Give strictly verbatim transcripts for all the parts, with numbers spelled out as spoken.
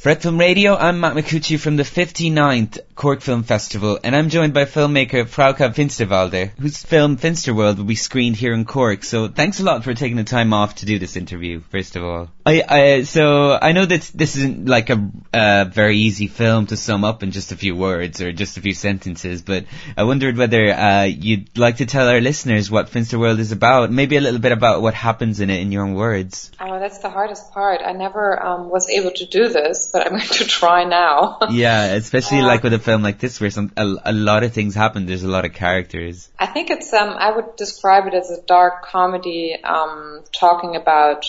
For Red Film Radio, I'm Matt McCucci from the fifty-ninth Cork Film Festival, and I'm joined by filmmaker Frauke Finsterwalde, whose film Finsterworld will be screened here in Cork. So thanks a lot for taking the time off to do this interview, first of all. I, I so I know that this isn't like a uh, very easy film to sum up in just a few words or just a few sentences, but I wondered whether uh, you'd like to tell our listeners what Finsterworld is about, maybe a little bit about what happens in it in your own words. Oh, that's the hardest part. I never um, was able to do this, but I'm going to try now. Yeah, especially uh, like with a film like this where some a, a lot of things happen. There's a lot of characters. I think it's, um, I would describe it as a dark comedy um, talking about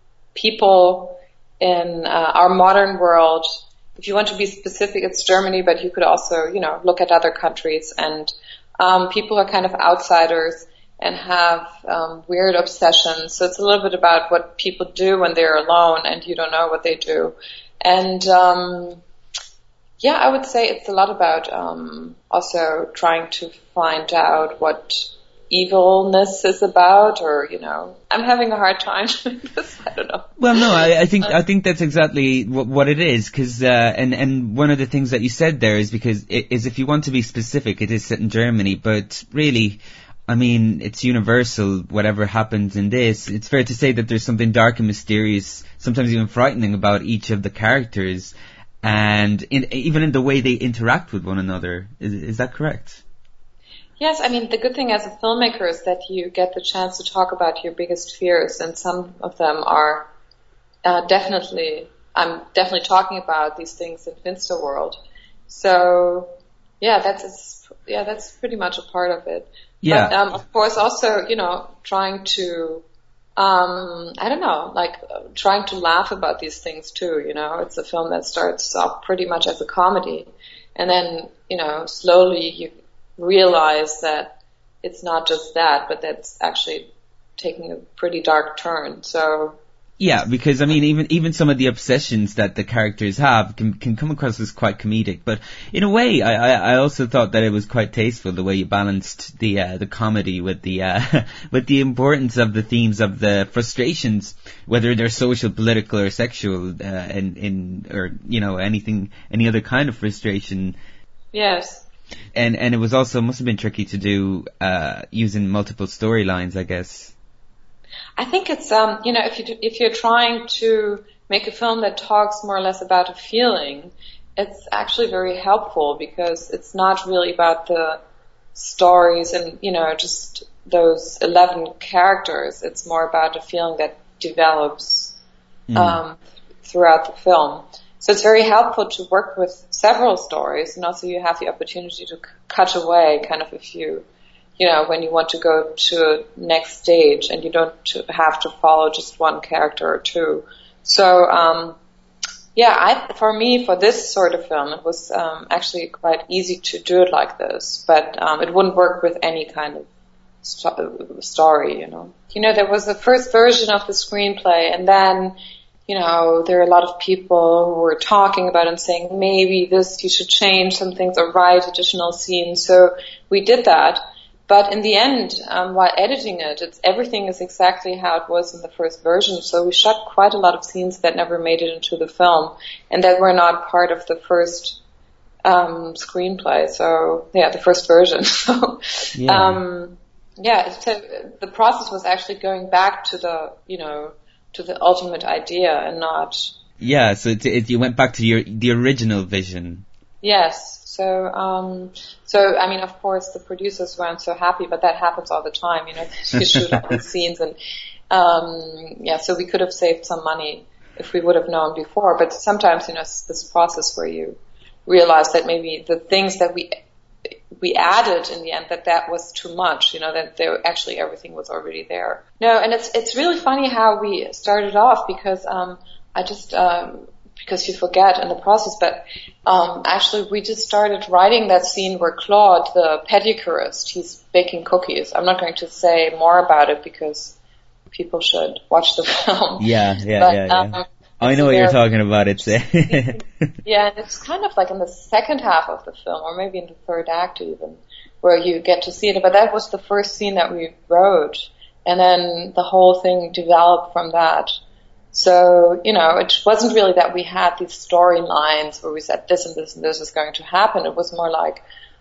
people in uh, our modern world. If you want to be specific, it's Germany, but you could also, you know, look at other countries. And um, people are kind of outsiders and have um, weird obsessions. So it's a little bit about what people do when they're alone and you don't know what they do. And um, yeah, I would say it's a lot about um, also trying to find out what evilness is about, or, you know, I'm having a hard time doing this. I don't know. Well, no, I, I think I think that's exactly what, what it is, because uh, and and one of the things that you said there is because it, is if you want to be specific, it is set in Germany, but really, I mean, it's universal. Whatever happens in this, it's fair to say that there's something dark and mysterious, sometimes even frightening, about each of the characters, and in, even in the way they interact with one another. Is, is that correct? Yes, I mean, the good thing as a filmmaker is that you get the chance to talk about your biggest fears, and some of them are uh, definitely, I'm definitely talking about these things in Finsterworld. So, yeah, that's, yeah, that's pretty much a part of it. Yeah. But, um, of course, also, you know, trying to, um, I don't know, like, uh, trying to laugh about these things too, you know. It's a film that starts off pretty much as a comedy, and then, you know, slowly you realize that it's not just that, but that's actually taking a pretty dark turn. So yeah, because I mean, even even some of the obsessions that the characters have can can come across as quite comedic. But in a way, I I, I also thought that it was quite tasteful the way you balanced the uh, the comedy with the uh, with the importance of the themes of the frustrations, whether they're social, political, or sexual, uh, in in or you know anything any other kind of frustration. Yes. And and it was also must have been tricky to do uh, using multiple storylines, I guess. I think it's um you know if you do, if you're trying to make a film that talks more or less about a feeling, it's actually very helpful because it's not really about the stories and you know just those eleven characters. It's more about a feeling that develops mm. um throughout the film. So it's very helpful to work with several stories, and also you have the opportunity to c- cut away kind of if you, you know, when you want to go to next stage and you don't to have to follow just one character or two. So, um, yeah, I, for me, for this sort of film, it was um, actually quite easy to do it like this, but um, it wouldn't work with any kind of st- story, you know. You know, there was the first version of the screenplay, and then you know, there are a lot of people who were talking about it and saying, maybe this, you should change some things or write additional scenes. So we did that. But in the end, um, while editing it, it's, everything is exactly how it was in the first version. So we shot quite a lot of scenes that never made it into the film and that were not part of the first um, screenplay. So, yeah, the first version. So, yeah. um, yeah, so the process was actually going back to the, you know, to the ultimate idea and not... Yeah, so it, it, you went back to your the original vision. Yes. So, um, so I mean, of course, the producers weren't so happy, but that happens all the time, you know, you shoot all these scenes and, um, yeah, so we could have saved some money if we would have known before, but sometimes, you know, it's this process where you realize that maybe the things that we we added in the end that that was too much, you know, that there actually everything was already there. No, and it's it's really funny how we started off because um I just um because you forget in the process, but um actually we just started writing that scene where Claude, the pedicurist, he's baking cookies. I'm not going to say more about it because people should watch the film. Yeah, yeah, but, yeah, yeah. Um, I know what you're talking about. It's yeah, and it's kind of like in the second half of the film, or maybe in the third act even, where you get to see it. But that was the first scene that we wrote, and then the whole thing developed from that. So, you know, it wasn't really that we had these storylines where we said this and this and this is going to happen. It was more like,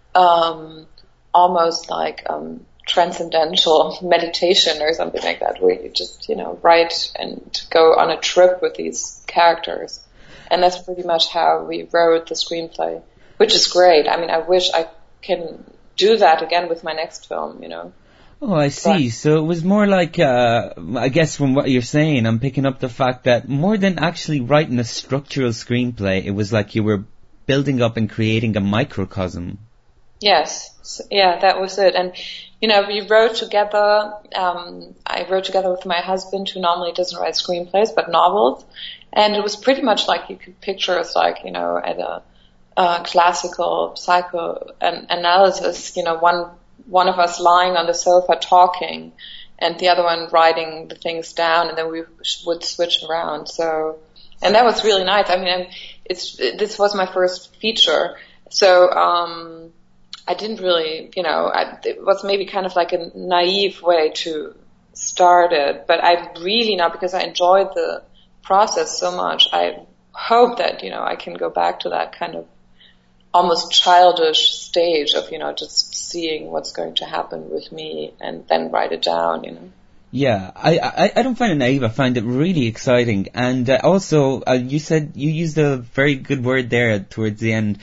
um, almost like, um, transcendental meditation or something like that, where you just, you know, write and go on a trip with these characters. And that's pretty much how we wrote the screenplay, which is great. I mean, I wish I can do that again with my next film, you know. Oh, I see. But, so it was more like, uh, I guess from what you're saying, I'm picking up the fact that more than actually writing a structural screenplay, it was like you were building up and creating a microcosm. Yes. So, yeah, that was it. And, you know, we wrote together, um, I wrote together with my husband, who normally doesn't write screenplays, but novels. And it was pretty much like you could picture us like, you know, at a, uh, classical psychoanalysis, you know, one, one of us lying on the sofa talking and the other one writing the things down, and then we would switch around. So, and that was really nice. I mean, it's, this was my first feature. So, um, I didn't really, you know, I, it was maybe kind of like a naive way to start it, but I really now, because I enjoyed the process so much, I hope that, you know, I can go back to that kind of almost childish stage of, you know, just seeing what's going to happen with me and then write it down, you know. Yeah, I, I, I don't find it naive. I find it really exciting. And uh, also, uh, you said, you used a very good word there towards the end,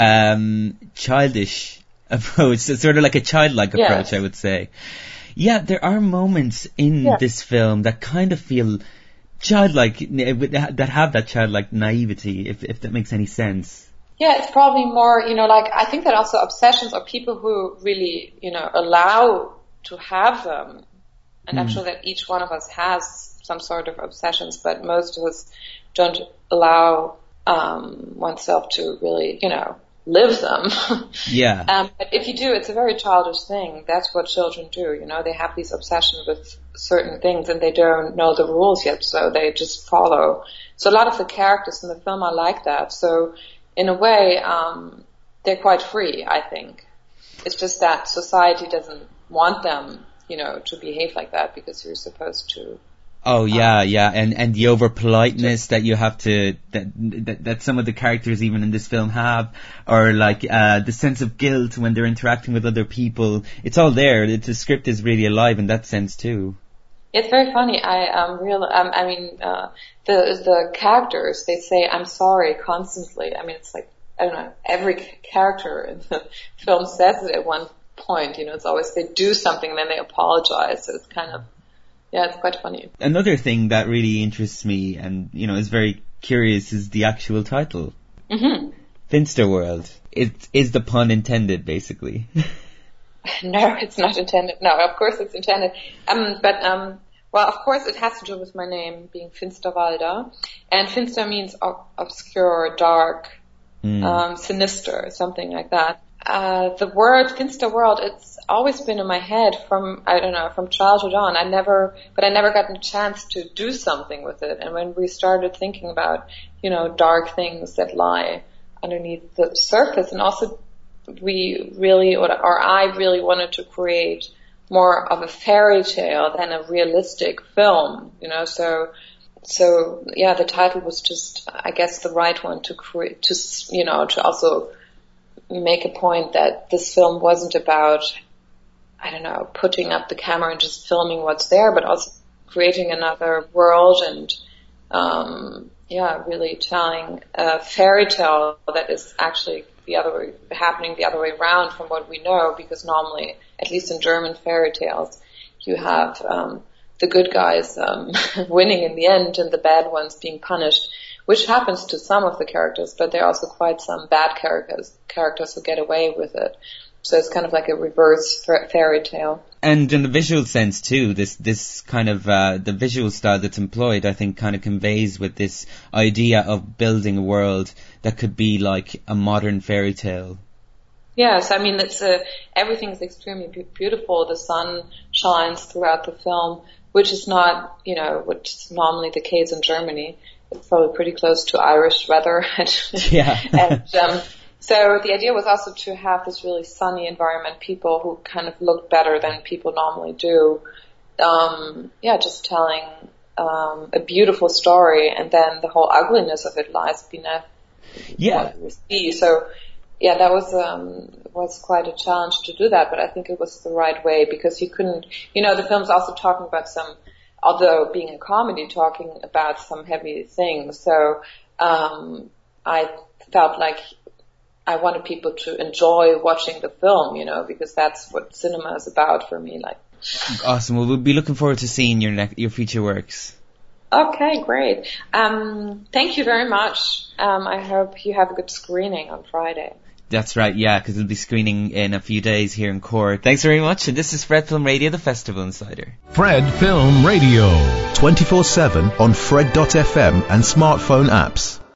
um, childish approach. So sort of like a childlike approach, yes. I would say. Yeah, there are moments in yeah. this film that kind of feel childlike, that have that childlike naivety, if, if that makes any sense. Yeah, it's probably more, you know, like, I think that also obsessions are people who really, you know, allow to have them. And mm. I'm sure that each one of us has some sort of obsessions, but most of us don't allow um oneself to really, you know, live them. Yeah. um, but if you do, it's a very childish thing. That's what children do, you know. They have these obsessions with certain things and they don't know the rules yet, so they just follow. So a lot of the characters in the film are like that. So in a way, um, they're quite free, I think. It's just that society doesn't want them, you know, to behave like that because you're supposed to. Oh yeah, um, yeah, and and the over politeness that you have to that, that that some of the characters even in this film have, or like uh the sense of guilt when they're interacting with other people. It's all there. The script is really alive in that sense too. It's very funny. I um real um I mean uh the the characters, they say I'm sorry constantly. I mean, it's like, I don't know, every character in the film says it at one point. You know, it's always they do something and then they apologize. So it's kind of, yeah, it's quite funny. Another thing that really interests me and, you know, is very curious is the actual title. Mm-hmm. Finsterworld. It is the pun intended, basically. No, it's not intended. No, of course it's intended. Um, but um, well, of course it has to do with my name being Finsterwalder, and Finster means ob- obscure, dark, mm. um, sinister, something like that. Uh, the word Finsterworld, it's always been in my head from, I don't know, from childhood on. I never, but I never got a chance to do something with it. And when we started thinking about, you know, dark things that lie underneath the surface, and also we really, or, or I really wanted to create more of a fairy tale than a realistic film, you know, so, so yeah, the title was just, I guess, the right one to create, to, you know, to also make a point that this film wasn't about, I don't know, putting up the camera and just filming what's there, but also creating another world and, um, yeah, really telling a fairy tale that is actually the other way, happening the other way around from what we know, because normally, at least in German fairy tales, you have, um, the good guys, um, winning in the end and the bad ones being punished, which happens to some of the characters, but there are also quite some bad characters, characters who get away with it. So it's kind of like a reverse fairy tale. And in the visual sense too, this, this kind of, uh, the visual style that's employed, I think kind of conveys with this idea of building a world that could be like a modern fairy tale. Yes, I mean, it's a, everything is extremely be- beautiful. The sun shines throughout the film, which is not, you know, which is normally the case in Germany. It's probably pretty close to Irish weather. Yeah. and, um, so the idea was also to have this really sunny environment, people who kind of look better than people normally do. Um, yeah, just telling um, a beautiful story, and then the whole ugliness of it lies beneath Yeah. what we see. So, yeah, that was um, was quite a challenge to do that, but I think it was the right way because you couldn't, you know, the film's also talking about some, although being a comedy, talking about some heavy things. So um, I felt like I wanted people to enjoy watching the film, you know, because that's what cinema is about for me. Like, awesome. Well, we'll be looking forward to seeing your ne- your future works. Okay, great. Um, thank you very much. Um, I hope you have a good screening on Friday. That's right, yeah, because it'll be screening in a few days here in Cork. Thanks very much, and this is Fred Film Radio, the Festival Insider. Fred Film Radio. twenty-four seven on Fred dot f m and smartphone apps.